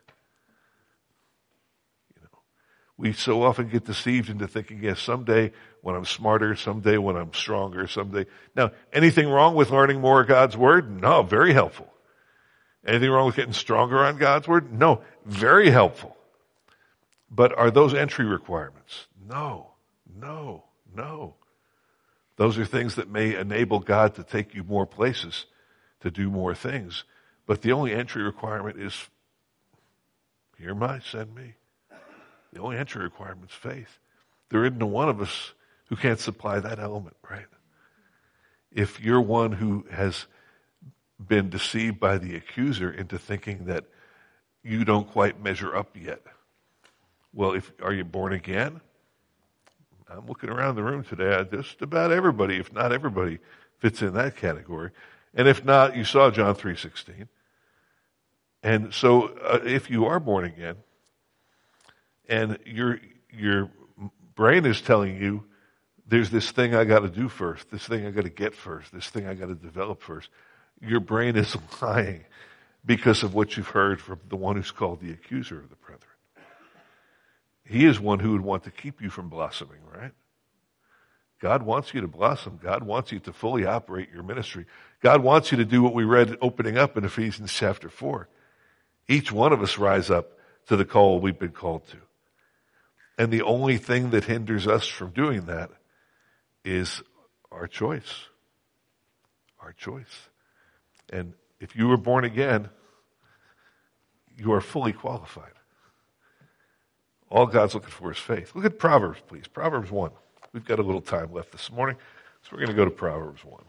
You know, we so often get deceived into thinking, yes, someday when I'm smarter, someday when I'm stronger, someday. Now, anything wrong with learning more of God's Word? No, very helpful. Anything wrong with getting stronger on God's Word? No, very helpful. But are those entry requirements? No, no, no. Those are things that may enable God to take you more places, to do more things. But the only entry requirement is, here am I, send me. The only entry requirement is faith. There isn't one of us who can't supply that element, right? If you're one who has been deceived by the accuser into thinking that you don't quite measure up yet, well, if are you born again? I'm looking around the room today. Just about everybody, if not everybody, fits in that category. And if not, you saw John three sixteen. And so, uh, if you are born again, and your your brain is telling you, there's this thing I got to do first, this thing I got to get first, this thing I got to develop first. Your brain is lying because of what you've heard from the one who's called the accuser of the brethren. He is one who would want to keep you from blossoming, right? God wants you to blossom. God wants you to fully operate your ministry. God wants you to do what we read opening up in Ephesians chapter four. Each one of us rise up to the call we've been called to. And the only thing that hinders us from doing that is our choice. Our choice. And if you were born again, you are fully qualified. All God's looking for is faith. Look at Proverbs, please. Proverbs one. We've got a little time left this morning, so we're going to go to Proverbs one.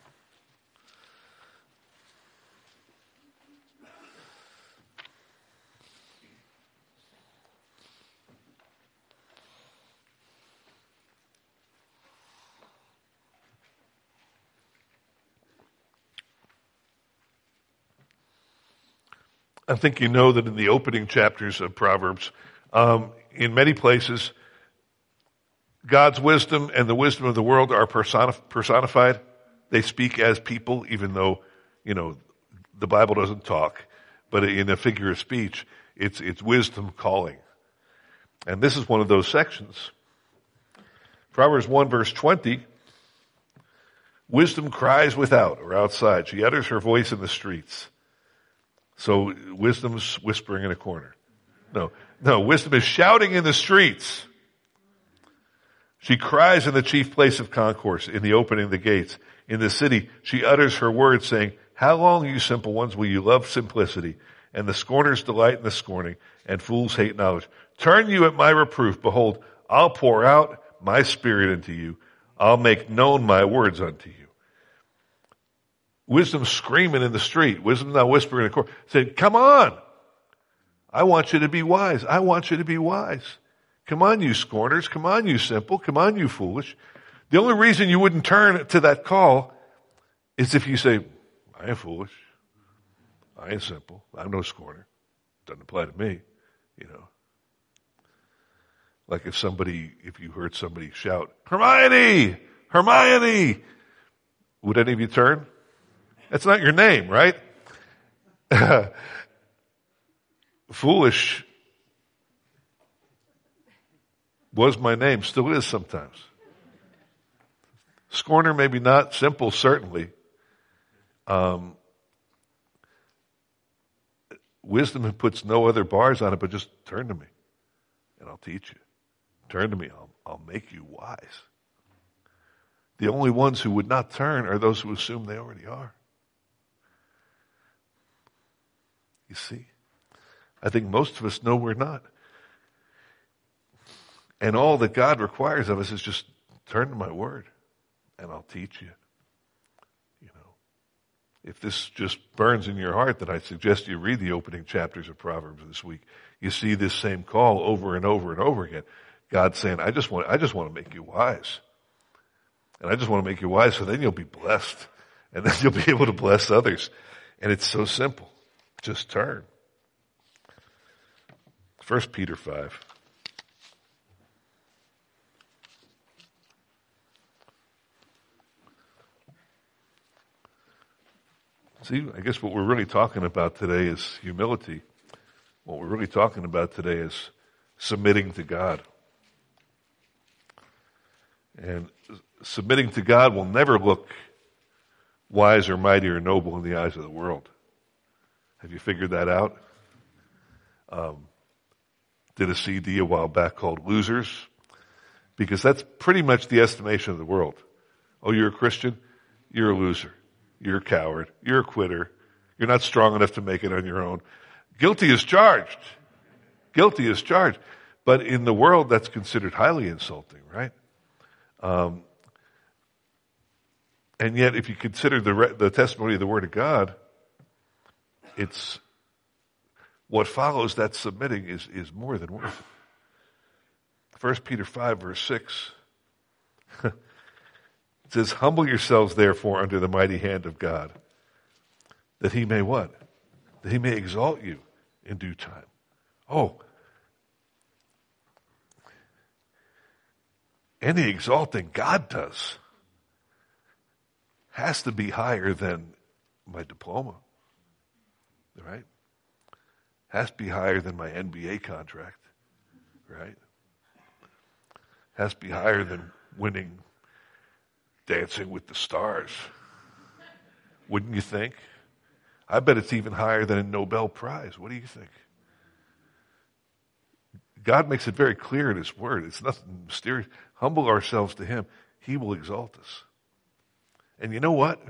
I think you know that in the opening chapters of Proverbs, um, in many places, God's wisdom and the wisdom of the world are personif- personified. They speak as people, even though, you know, the Bible doesn't talk. But in a figure of speech, it's, it's wisdom calling. And this is one of those sections. Proverbs one verse twenty, wisdom cries without or outside. She utters her voice in the streets. So wisdom's whispering in a corner. No, no, wisdom is shouting in the streets. She cries in the chief place of concourse, in the opening of the gates. In the city, she utters her words, saying, how long, you simple ones, will you love simplicity? And the scorners delight in the scorning, and fools hate knowledge. Turn you at my reproof. Behold, I'll pour out my spirit into you. I'll make known my words unto you. Wisdom screaming in the street. Wisdom now whispering in the court. Saying, come on. I want you to be wise. I want you to be wise. Come on, you scorners. Come on, you simple. Come on, you foolish. The only reason you wouldn't turn to that call is if you say, I ain't foolish. I ain't simple. I'm no scorner. Doesn't apply to me, you know. Like if somebody, if you heard somebody shout, Hermione! Hermione! Would any of you turn? That's not your name, right? Foolish was my name, still is sometimes. Scorner, maybe not. Simple, certainly. Um, wisdom puts no other bars on it, but just turn to me, and I'll teach you. Turn to me, I'll, I'll make you wise. The only ones who would not turn are those who assume they already are. You see? I think most of us know we're not. And all that God requires of us is just turn to my word, and I'll teach you. You know, if this just burns in your heart, then I suggest you read the opening chapters of Proverbs this week. You see this same call over and over and over again. God saying, I just want, I just want to make you wise. And I just want to make you wise so then you'll be blessed. And then you'll be able to bless others. And it's so simple. Just turn. First Peter five. See, I guess what we're really talking about today is humility. What we're really talking about today is submitting to God. And submitting to God will never look wise or mighty or noble in the eyes of the world. Have you figured that out? Um, did a C D a while back called Losers, because that's pretty much the estimation of the world. Oh, you're a Christian? You're a loser. You're a coward. You're a quitter. You're not strong enough to make it on your own. Guilty is charged. Guilty is charged. But in the world, that's considered highly insulting, right? Um, and yet, if you consider the re- the testimony of the Word of God, it's what follows that submitting is, is more than worth it. First Peter five, verse six. It says, humble yourselves, therefore, under the mighty hand of God, that he may what? That he may exalt you in due time. Oh, any exalting God does has to be higher than my diploma, right? Has to be higher than my N B A contract, right? Has to be higher than winning Dancing with the Stars. Wouldn't you think? I bet it's even higher than a Nobel Prize. What do you think? God makes it very clear in His Word. It's nothing mysterious. Humble ourselves to Him. He will exalt us. And you know what?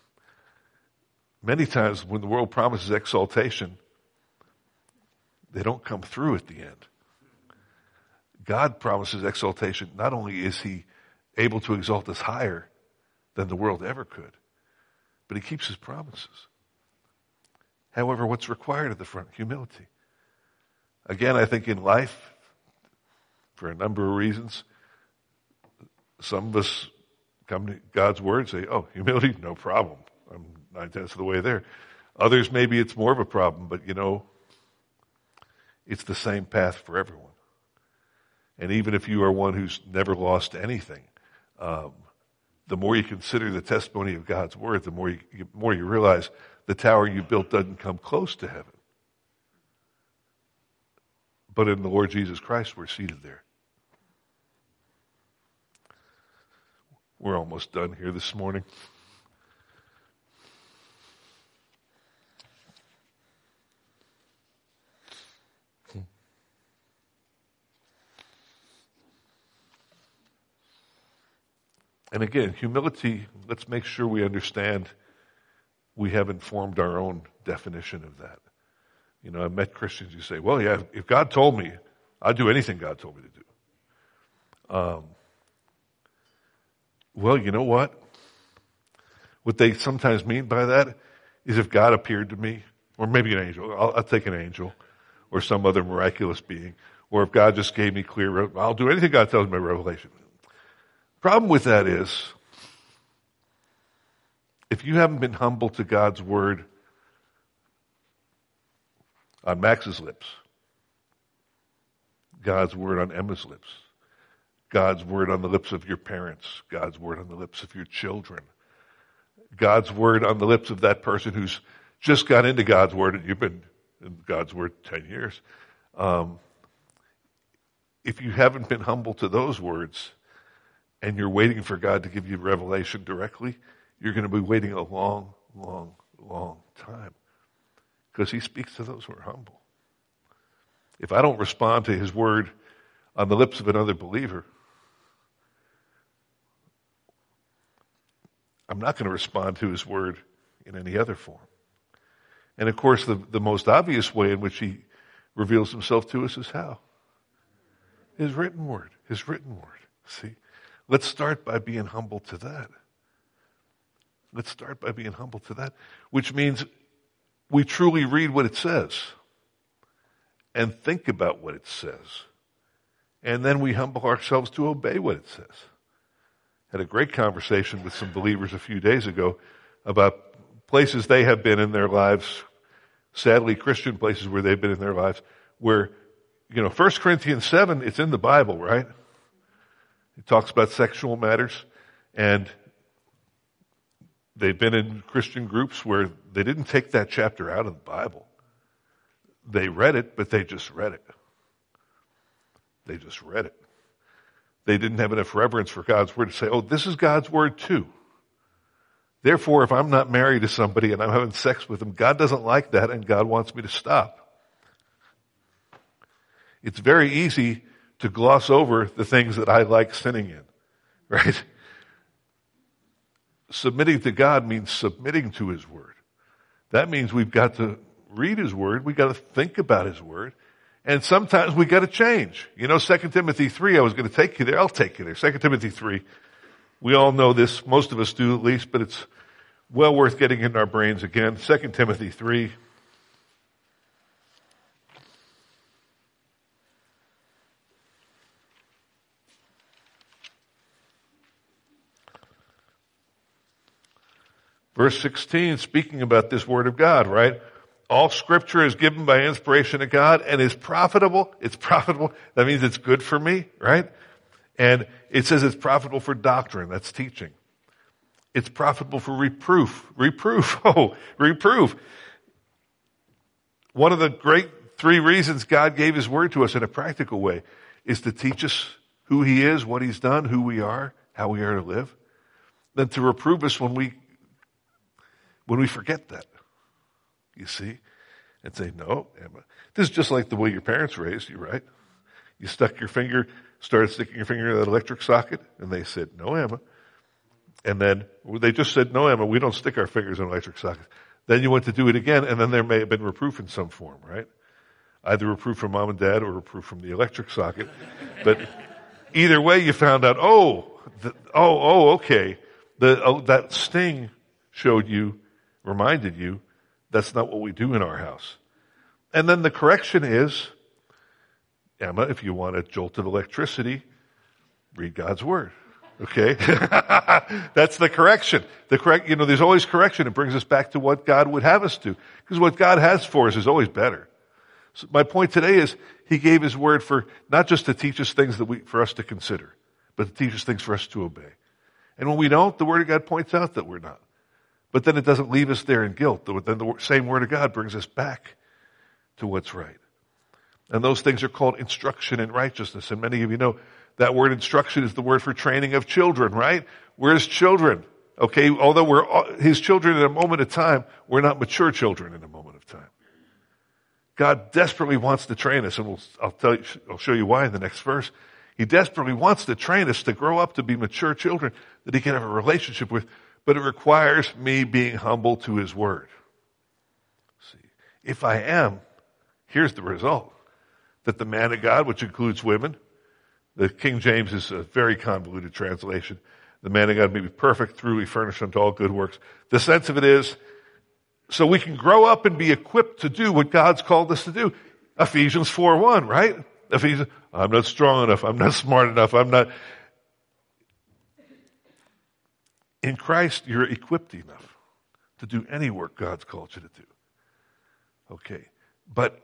Many times when the world promises exaltation, they don't come through at the end. God promises exaltation. Not only is He able to exalt us higher than the world ever could, but He keeps His promises. However, what's required at the front? Humility. Again, I think in life, for a number of reasons, some of us come to God's Word and say, oh, humility, no problem. I'm nine tenths of the way there. Others, maybe it's more of a problem, but you know, it's the same path for everyone. And even if you are one who's never lost anything, um, the more you consider the testimony of God's Word, the more you, the more you realize the tower you built doesn't come close to heaven. But in the Lord Jesus Christ, we're seated there. We're almost done here this morning. And again, humility, let's make sure we understand we haven't formed our own definition of that. You know, I've met Christians who say, well, yeah, if God told me, I'd do anything God told me to do. Um, well, you know what? What they sometimes mean by that is if God appeared to me, or maybe an angel, I'll, I'll take an angel, or some other miraculous being, or if God just gave me clear, I'll do anything God tells me by revelation. Problem with that is, if you haven't been humble to God's word on Max's lips, God's word on Emma's lips, God's word on the lips of your parents, God's word on the lips of your children, God's word on the lips of that person who's just got into God's word and you've been in God's word ten years. Um, if you haven't been humble to those words and you're waiting for God to give you revelation directly, you're going to be waiting a long, long, long time. Because he speaks to those who are humble. If I don't respond to his word on the lips of another believer, I'm not going to respond to his word in any other form. And of course, the, the most obvious way in which he reveals himself to us is how? His written word. His written word. See? Let's start by being humble to that. Let's start by being humble to that, which means we truly read what it says and think about what it says. And then we humble ourselves to obey what it says. Had a great conversation with some believers a few days ago about places they have been in their lives, sadly Christian places where they've been in their lives, where, you know, First Corinthians seven, it's in the Bible, right? It talks about sexual matters, and they've been in Christian groups where they didn't take that chapter out of the Bible. They read it, but they just read it. They just read it. They didn't have enough reverence for God's word to say, oh, this is God's word too. Therefore, if I'm not married to somebody and I'm having sex with them, God doesn't like that and God wants me to stop. It's very easy to gloss over the things that I like sinning in, right? Submitting to God means submitting to his word. That means we've got to read his word. We've got to think about his word. And sometimes we got to change. You know, Second Timothy three, I was going to take you there. I'll take you there. Second Timothy three. We all know this. Most of us do at least, but it's well worth getting in our brains again. Second Timothy three. Verse sixteen, speaking about this word of God, right? All scripture is given by inspiration of God and is profitable. It's profitable. That means it's good for me, right? And it says it's profitable for doctrine. That's teaching. It's profitable for reproof. Reproof. Oh, reproof. One of the great three reasons God gave his word to us in a practical way is to teach us who he is, what he's done, who we are, how we are to live. Then to reprove us when we when we forget that. You see? And say, no, Emma. This is just like the way your parents raised you, right? You stuck your finger, started sticking your finger in that electric socket, and they said, no, Emma. And then they just said, no, Emma, we don't stick our fingers in electric sockets. Then you went to do it again, and then there may have been reproof in some form, right? Either reproof from mom and dad or reproof from the electric socket. But either way, you found out, oh, the, oh, oh, okay. The, oh, that sting showed you, reminded you, that's not what we do in our house. And then the correction is, Emma, if you want a jolt of electricity, read God's word. Okay? That's the correction. The correct, you know, there's always correction. It brings us back to what God would have us do. Because what God has for us is always better. So my point today is, he gave his word for, not just to teach us things that we, for us to consider, but to teach us things for us to obey. And when we don't, the word of God points out that we're not. But then it doesn't leave us there in guilt. Then the same word of God brings us back to what's right. And those things are called instruction in righteousness. And many of you know that word instruction is the word for training of children, right? We're his children. Okay, although we're his children in a moment of time, we're not mature children in a moment of time. God desperately wants to train us, and we'll, I'll tell you, I'll show you why in the next verse. He desperately wants to train us to grow up to be mature children that he can have a relationship with, but it requires me being humble to his word. See, if I am, here's the result. That the man of God, which includes women, the King James is a very convoluted translation. The man of God may be perfect, truly furnished unto all good works. The sense of it is, so we can grow up and be equipped to do what God's called us to do. Ephesians four one, right? Ephesians, I'm not strong enough. I'm not smart enough. I'm not. In Christ, you're equipped enough to do any work God's called you to do. Okay. But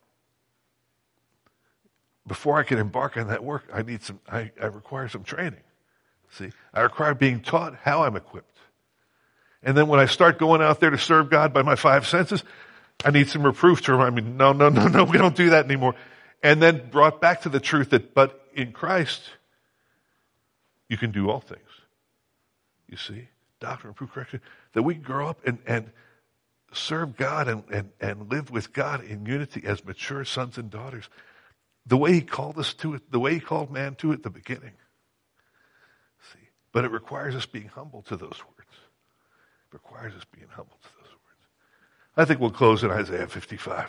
before I can embark on that work, I need some, I, I require some training. See, I require being taught how I'm equipped. And then when I start going out there to serve God by my five senses, I need some reproof to remind me, no, no, no, no, we don't do that anymore. And then brought back to the truth that, but in Christ, you can do all things. You see, doctrine, reproof, correction, that we grow up and, and serve God and, and, and live with God in unity as mature sons and daughters. The way he called us to it, the way he called man to it at the beginning. See, but it requires us being humble to those words. It requires us being humble to those words. I think we'll close in Isaiah fifty-five.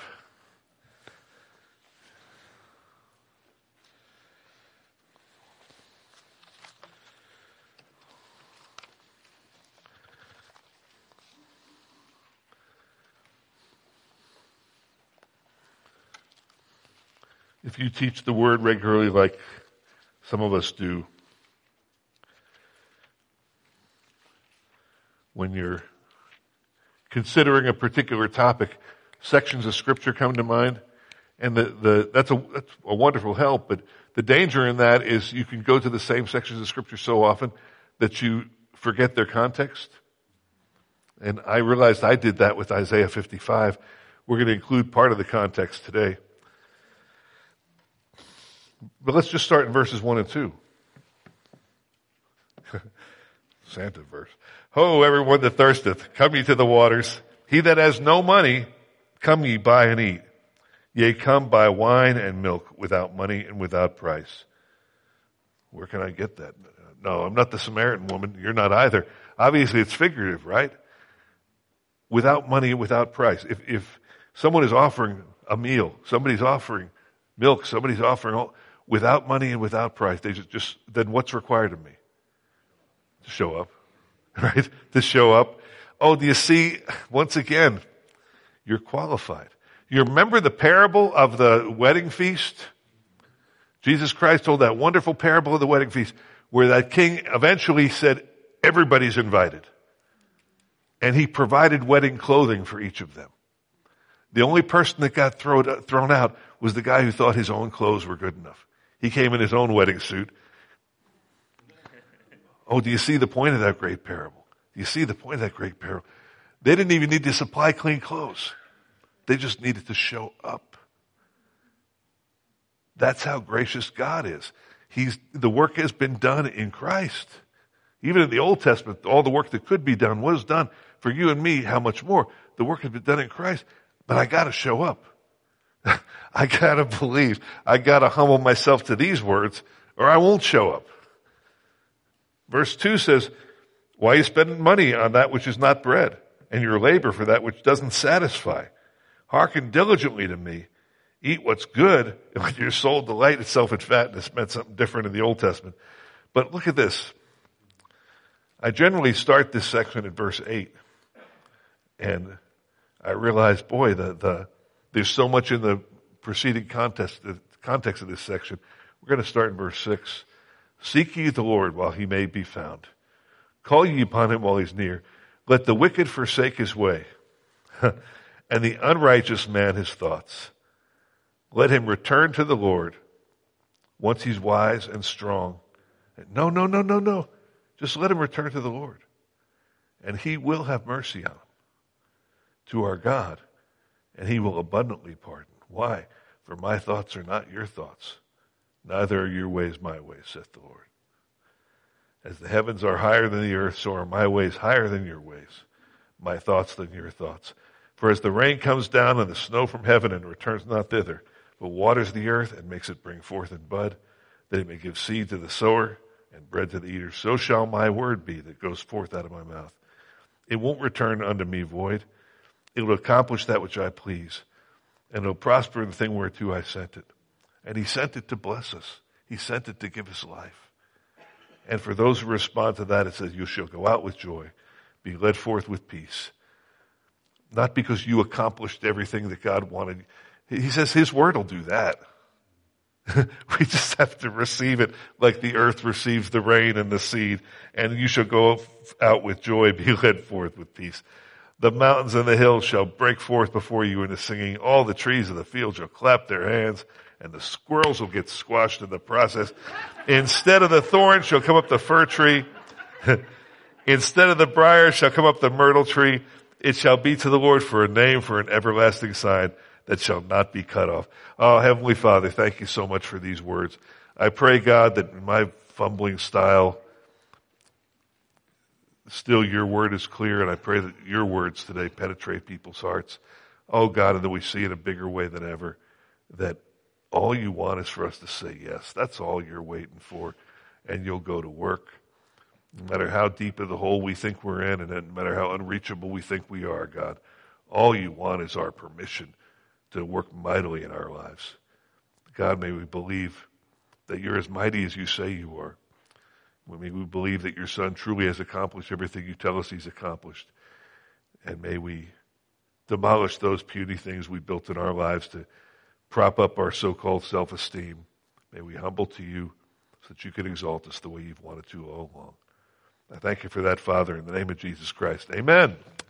If you teach the word regularly like some of us do, when you're considering a particular topic, sections of scripture come to mind, and the, the that's a that's a wonderful help, but the danger in that is you can go to the same sections of scripture so often that you forget their context. And I realized I did that with Isaiah fifty-five. We're going to include part of the context today. But let's just start in verses one and two. Santa verse. Ho, everyone that thirsteth, come ye to the waters. He that has no money, come ye buy and eat. Yea, come buy wine and milk without money and without price. Where can I get that? No, I'm not the Samaritan woman. You're not either. Obviously, it's figurative, right? Without money and without price. If, if someone is offering a meal, somebody's offering milk, somebody's offering all, without money and without price, they just, just, then what's required of me? To show up, right? To show up. Oh, do you see, once again, you're qualified. You remember the parable of the wedding feast? Jesus Christ told that wonderful parable of the wedding feast where that king eventually said, everybody's invited. And he provided wedding clothing for each of them. The only person that got thrown, thrown out was the guy who thought his own clothes were good enough. He came in his own wedding suit. Oh, do you see the point of that great parable? Do you see the point of that great parable? They didn't even need to supply clean clothes. They just needed to show up. That's how gracious God is. He's, the work has been done in Christ. Even in the Old Testament, all the work that could be done was done. For you and me, how much more? The work has been done in Christ. But I gotta show up. I gotta believe. I gotta humble myself to these words, or I won't show up. Verse two says, why are you spending money on that which is not bread, and your labor for that which doesn't satisfy? Hearken diligently to me. Eat what's good, and let your soul delight itself in fatness. Meant something different in the Old Testament. But look at this. I generally start this section at verse eight. And I realize, boy, the, the, there's so much in the preceding context, the context of this section. We're going to start in verse six. Seek ye the Lord while he may be found. Call ye upon him while he's near. Let the wicked forsake his way, and the unrighteous man his thoughts. Let him return to the Lord once he's wise and strong. No, no, no, no, no. Just let him return to the Lord, and he will have mercy on him, to our God, and he will abundantly pardon. Why? For my thoughts are not your thoughts, neither are your ways my ways, saith the Lord. As the heavens are higher than the earth, so are my ways higher than your ways, my thoughts than your thoughts. For as the rain comes down and the snow from heaven and returns not thither, but waters the earth and makes it bring forth in bud, that he may give seed to the sower and bread to the eater. So shall my word be that goes forth out of my mouth. It won't return unto me void. It will accomplish that which I please, and it will prosper in the thing whereto I sent it. And he sent it to bless us. He sent it to give us life. And for those who respond to that, it says, you shall go out with joy, be led forth with peace. Not because you accomplished everything that God wanted. He says his word will do that. We just have to receive it like the earth receives the rain and the seed. And you shall go out with joy, be led forth with peace. The mountains and the hills shall break forth before you into singing. All the trees of the field shall clap their hands, and the squirrels will get squashed in the process. Instead of the thorn shall come up the fir tree. Instead of the briar shall come up the myrtle tree. It shall be to the Lord for a name, for an everlasting sign that shall not be cut off. Oh, Heavenly Father, thank you so much for these words. I pray, God, that in my fumbling style, still your word is clear, and I pray that your words today penetrate people's hearts. Oh, God, and that we see in a bigger way than ever that all you want is for us to say yes. That's all you're waiting for, and you'll go to work. No matter how deep of the hole we think we're in, and no matter how unreachable we think we are, God, all you want is our permission to work mightily in our lives. God, may we believe that you're as mighty as you say you are. May we believe that your Son truly has accomplished everything you tell us he's accomplished. And may we demolish those puny things we built in our lives to prop up our so-called self-esteem. May we humble to you so that you can exalt us the way you've wanted to all along. I thank you for that, Father, in the name of Jesus Christ. Amen.